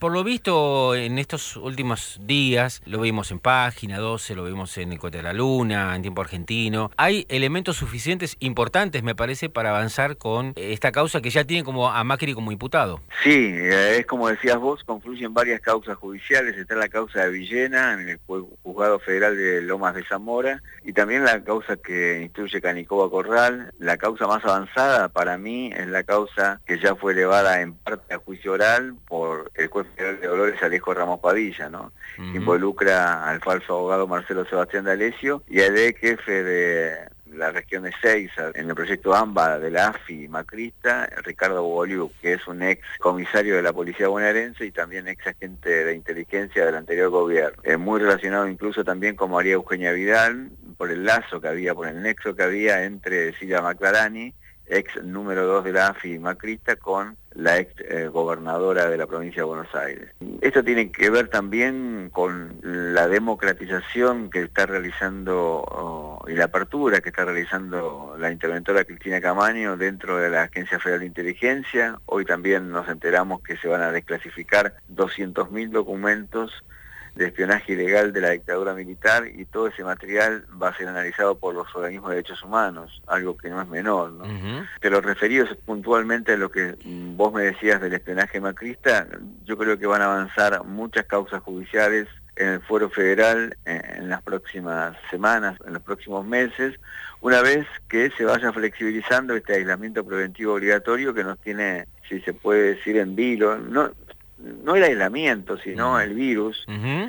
por lo visto, en estos últimos días, lo vimos en Página 12, lo vimos en El Cohete de la Luna, en Tiempo Argentino, hay elementos suficientes, importantes, me parece, para avanzar con esta causa que ya tiene como a Macri como imputado. Sí, es como decías vos, confluyen varias causas judiciales. Está la causa de Villena en el Juzgado Federal de Lomas de Zamora, y también la causa que instruye Canicoba Corral. La causa más avanzada para mí es la causa que ya fue elevada en parte a juicio oral por el juez federal de Dolores, Alejo Ramos Padilla, ¿no? Que involucra al falso abogado Marcelo Sebastián D'Alessio y al ex jefe de la región de Seiza, en el proyecto AMBA de la AFI macrista, Ricardo Bogoliu, que es un ex comisario de la policía bonaerense y también ex agente de inteligencia del anterior gobierno. Muy relacionado incluso también con María Eugenia Vidal, por el lazo que había, por el nexo que había entre Silvia Maclarani, ex número 2 de la AFI macrista, con la ex gobernadora de la provincia de Buenos Aires. Esto tiene que ver también con la democratización que está realizando y la apertura que está realizando la interventora Cristina Camaño dentro de la Agencia Federal de Inteligencia. Hoy también nos enteramos que se van a desclasificar 200.000 documentos de espionaje ilegal de la dictadura militar, y todo ese material va a ser analizado por los organismos de derechos humanos, algo que no es menor, ¿no? Pero referidos puntualmente a lo que vos me decías del espionaje macrista, yo creo que van a avanzar muchas causas judiciales en el fuero federal en las próximas semanas, en los próximos meses, una vez que se vaya flexibilizando este aislamiento preventivo obligatorio que nos tiene, si se puede decir, en vilo, no el aislamiento, sino el virus,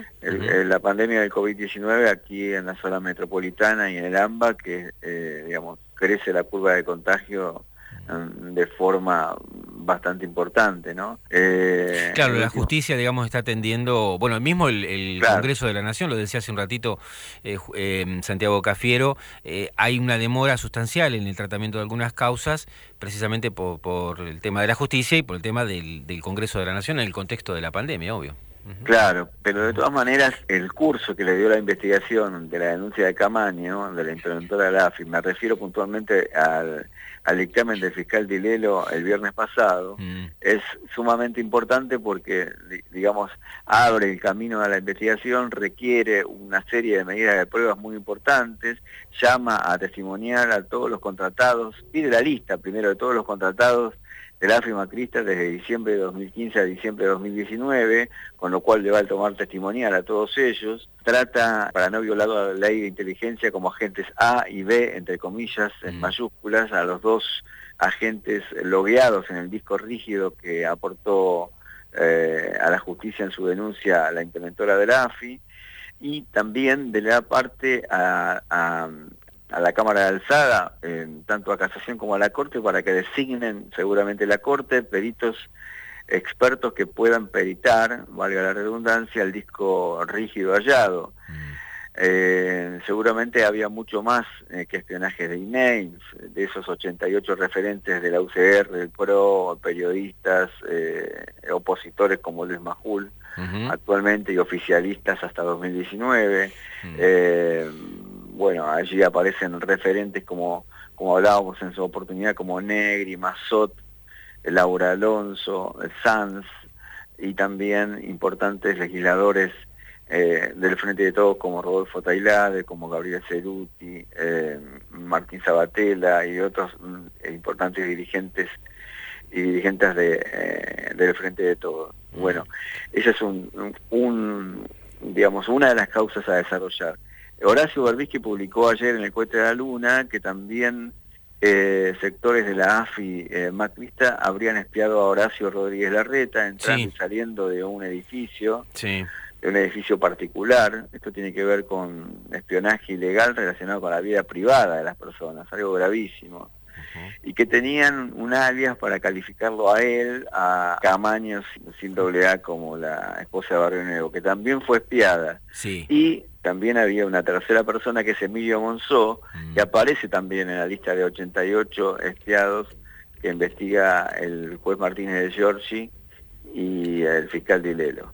la pandemia del COVID-19 aquí en la zona metropolitana y en el AMBA, que digamos, crece la curva de contagio de forma bastante importante, ¿no? Claro, la justicia, digamos, está atendiendo, bueno, mismo el Claro. Congreso de la Nación, lo decía hace un ratito Santiago Cafiero, hay una demora sustancial en el tratamiento de algunas causas, precisamente por el tema de la justicia y por el tema del Congreso de la Nación en el contexto de la pandemia, obvio. Claro, pero de todas maneras el curso que le dio la investigación de la denuncia de Camaño, de la interventora de la AFI, me refiero puntualmente al dictamen del fiscal Dilelo el viernes pasado, es sumamente importante porque, digamos, abre el camino a la investigación, requiere una serie de medidas de pruebas muy importantes, llama a testimoniar a todos los contratados, pide la lista primero de todos los contratados de la AFI macrista desde diciembre de 2015 a diciembre de 2019, con lo cual le va a tomar testimonial a todos ellos. Trata, para no violar la ley de inteligencia, como agentes A y B, entre comillas, en mayúsculas, a los dos agentes logueados en el disco rígido que aportó a la justicia en su denuncia a la interventora de la AFI, y también de la parte a la Cámara de Alzada, tanto a Casación como a la Corte, para que designen seguramente la Corte peritos expertos que puedan peritar, valga la redundancia, el disco rígido hallado. Seguramente había mucho más que espionajes de emails, de esos 88 referentes de la UCR, del PRO, periodistas, opositores como Luis Majul, actualmente, y oficialistas hasta 2019. Bueno, allí aparecen referentes como hablábamos en su oportunidad, como Negri, Mazot, Laura Alonso, Sanz, y también importantes legisladores del Frente de Todos como Rodolfo Tailade, como Gabriel Ceruti, Martín Sabatella y otros importantes dirigentes y dirigentes del Frente de Todos. Bueno, esa es digamos, una de las causas a desarrollar. Horacio Berbisky publicó ayer en El Cohete de la Luna que también sectores de la AFI macrista habrían espiado a Horacio Rodríguez Larreta entrando y saliendo de un edificio, de un edificio particular. Esto tiene que ver con espionaje ilegal relacionado con la vida privada de las personas, algo gravísimo. Y que tenían un alias para calificarlo a él, a Camaño sin doble A, como la esposa de Barrio Nuevo, que también fue espiada. Y también había una tercera persona, que es Emilio Monzó, que aparece también en la lista de 88 espiados que investiga el juez Martínez de Giorgi y el fiscal Dilelo.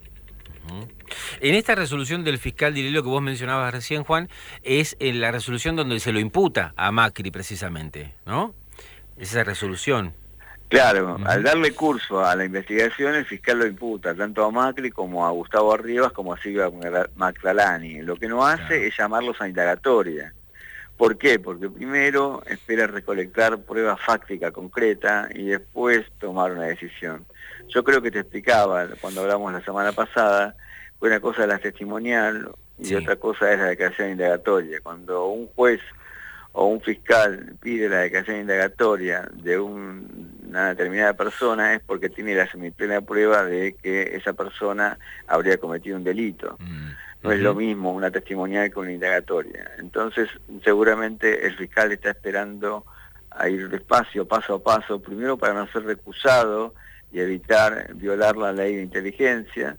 En esta resolución del fiscal Dilelo que vos mencionabas recién, Juan, es en la resolución donde se lo imputa a Macri precisamente, ¿no? Esa resolución. Claro, al darle curso a la investigación, el fiscal lo imputa tanto a Macri como a Gustavo Arribas como a Silvia Magdalani. Lo que no hace es llamarlos a indagatoria. ¿Por qué? Porque primero espera recolectar prueba fáctica concreta y después tomar una decisión. Yo creo que te explicaba cuando hablamos la semana pasada, que una cosa es la testimonial y otra cosa es la declaración indagatoria. Cuando un juez o un fiscal pide la declaración indagatoria de una determinada persona es porque tiene la semiplena prueba de que esa persona habría cometido un delito. No es lo mismo una testimonial que una indagatoria. Entonces, seguramente el fiscal está esperando a ir despacio, paso a paso, primero para no ser recusado y evitar violar la ley de inteligencia,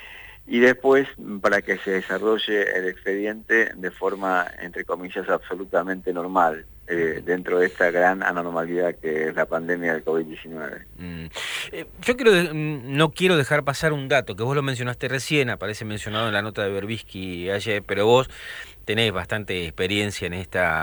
y después para que se desarrolle el expediente de forma, entre comillas, absolutamente normal, dentro de esta gran anormalidad que es la pandemia del COVID-19. Yo no quiero dejar pasar un dato, que vos lo mencionaste recién, aparece mencionado en la nota de Berbisky ayer, pero vos tenés bastante experiencia en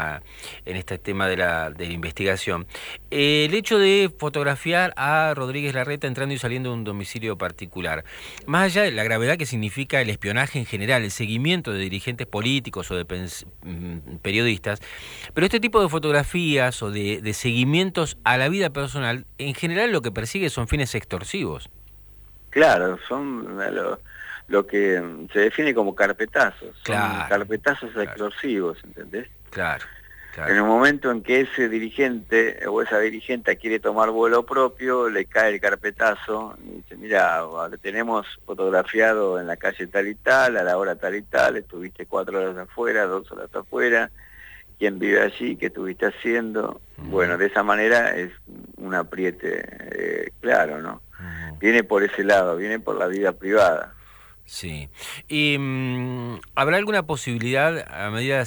este tema de la investigación. El hecho de fotografiar a Rodríguez Larreta entrando y saliendo de un domicilio particular, más allá de la gravedad que significa el espionaje en general, el seguimiento de dirigentes políticos o de periodistas, pero este tipo de fotografías o de seguimientos a la vida personal, en general lo que persigue son fines extorsivos. Claro, son lo que se define como carpetazos, claro, son carpetazos extorsivos, ¿entendés? Claro. En el momento en que ese dirigente o esa dirigente quiere tomar vuelo propio, le cae el carpetazo y dice, mira, te tenemos fotografiado en la calle tal y tal, a la hora tal y tal, estuviste 4 horas afuera, 2 horas afuera, quién vive allí, qué estuviste haciendo. Bueno, de esa manera es un apriete claro, ¿no? Viene por ese lado, viene por la vida privada. Sí. Y ¿habrá alguna posibilidad, a medida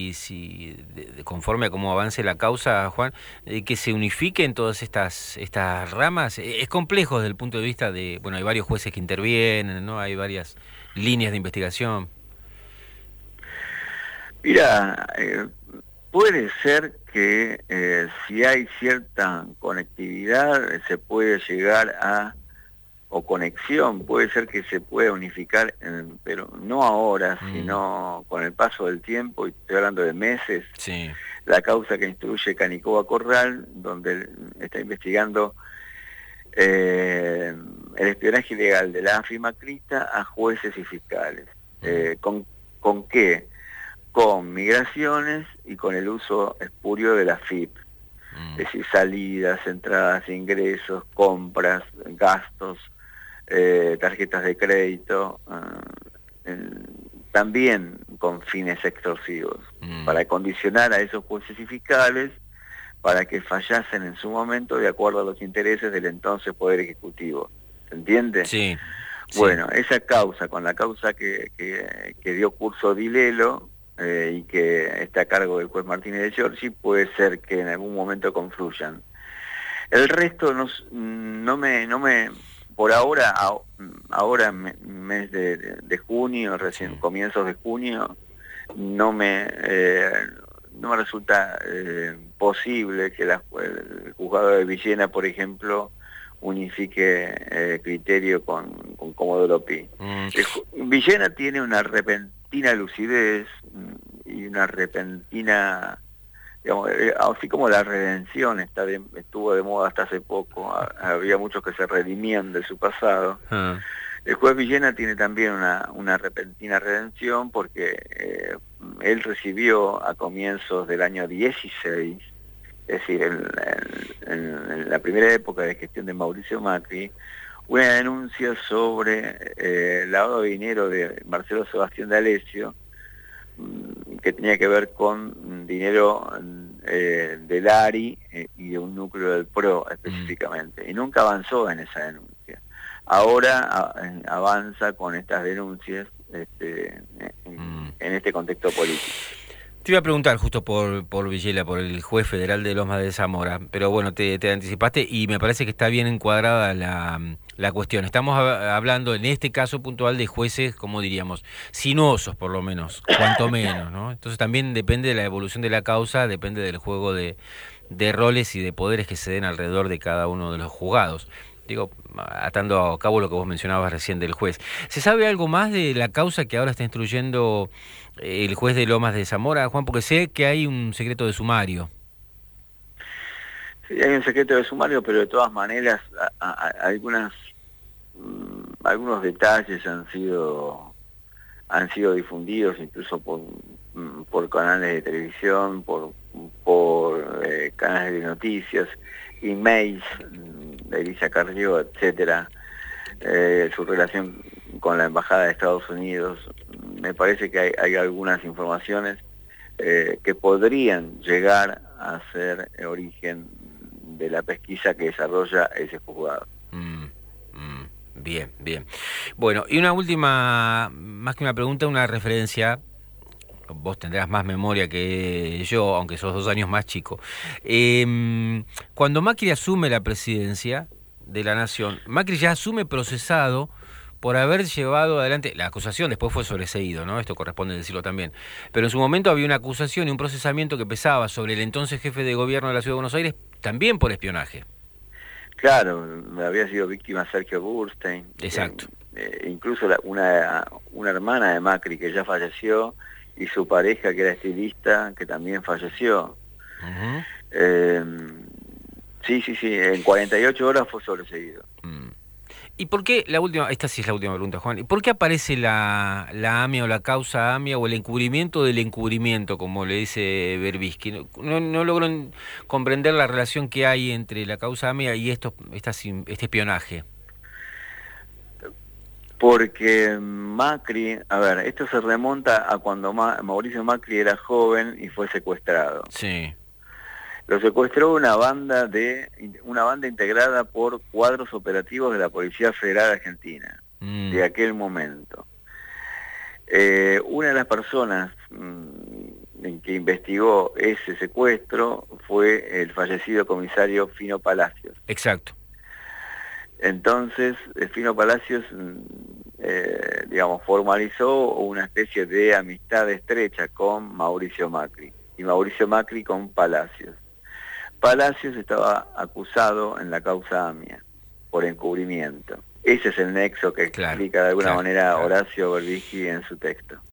conforme a cómo avance la causa, Juan, que se unifiquen todas estas ramas? Es complejo desde el punto de vista de, bueno, hay varios jueces que intervienen, ¿no? Hay varias líneas de investigación. Mira, puede ser que si hay cierta conectividad se puede llegar a, o conexión, puede ser que se pueda unificar, pero no ahora, sino con el paso del tiempo, y estoy hablando de meses, sí, la causa que instruye Canicoba Corral, donde está investigando el espionaje ilegal de la AFI macrista a jueces y fiscales. ¿Con qué? Con migraciones y con el uso espurio de la FIP. Es decir, salidas, entradas, ingresos, compras, gastos, tarjetas de crédito, también con fines extorsivos, para condicionar a esos jueces y fiscales para que fallasen en su momento de acuerdo a los intereses del entonces Poder Ejecutivo. ¿Se entiende? Sí. Bueno, esa causa, con la causa que dio curso Dilelo, y que está a cargo del juez Martínez de Giorgi, puede ser que en algún momento confluyan. El resto no me por ahora mes de junio, recién comienzos de junio, no me resulta posible que el juzgado de Villena, por ejemplo, unifique criterio con Comodoro Pi. Villena tiene una repentina lucidez y una repentina, digamos, así como la redención estuvo de moda hasta hace poco, había muchos que se redimían de su pasado. El juez Villena tiene también una repentina redención porque él recibió a comienzos del año 16, es decir, en la primera época de gestión de Mauricio Macri, una denuncia sobre lavado de dinero de Marcelo Sebastián D'Alessio, que tenía que ver con dinero del ARI y de un núcleo del PRO específicamente, y nunca avanzó en esa denuncia. Ahora avanza con estas denuncias en este contexto político. Te iba a preguntar justo por Villela, por el juez federal de Lomas de Zamora, pero bueno, te anticipaste y me parece que está bien encuadrada la cuestión. Estamos hablando en este caso puntual de jueces, como diríamos, sinuosos por lo menos, cuanto menos, ¿no? Entonces también depende de la evolución de la causa, depende del juego de de roles y de poderes que se den alrededor de cada uno de los juzgados. Digo, atando a cabo lo que vos mencionabas recién del juez. ¿Se sabe algo más de la causa que ahora está instruyendo el juez de Lomas de Zamora, Juan? Porque sé que hay un secreto de sumario. Sí, hay un secreto de sumario, pero de todas maneras algunos detalles han sido difundidos incluso por canales de televisión, por canales de noticias, emails de Elisa Carrió, etcétera, su relación con la Embajada de Estados Unidos. Me parece que hay algunas informaciones que podrían llegar a ser origen de la pesquisa que desarrolla ese juzgado. Bien, bien. Bueno, y una última, más que una pregunta, una referencia. Vos tendrás más memoria que yo, aunque sos 2 años más chico. Cuando Macri asume la presidencia de la Nación, Macri ya asume procesado por haber llevado adelante, la acusación después fue sobreseído, ¿no? Esto corresponde decirlo también. Pero en su momento había una acusación y un procesamiento que pesaba sobre el entonces jefe de gobierno de la Ciudad de Buenos Aires, también por espionaje. Claro, había sido víctima Sergio Burstein. Exacto. Incluso una hermana de Macri que ya falleció y su pareja que era estilista que también falleció. Sí, en 48 horas fue sobreseído. ¿Y por qué, esta sí es la última pregunta, Juan, ¿y por qué aparece la AMIA o la causa AMIA o el encubrimiento del encubrimiento, como le dice Berbisky? No logro comprender la relación que hay entre la causa AMIA y este espionaje. Porque Macri, a ver, esto se remonta a cuando Mauricio Macri era joven y fue secuestrado. Sí. Lo secuestró una banda integrada por cuadros operativos de la Policía Federal Argentina, de aquel momento. Una de las personas en que investigó ese secuestro fue el fallecido comisario Fino Palacios. Exacto. Entonces, Fino Palacios, formalizó una especie de amistad estrecha con Mauricio Macri, y Mauricio Macri con Palacios. Palacios estaba acusado en la causa AMIA por encubrimiento. Ese es el nexo que explica de alguna manera Horacio Berbisky en su texto.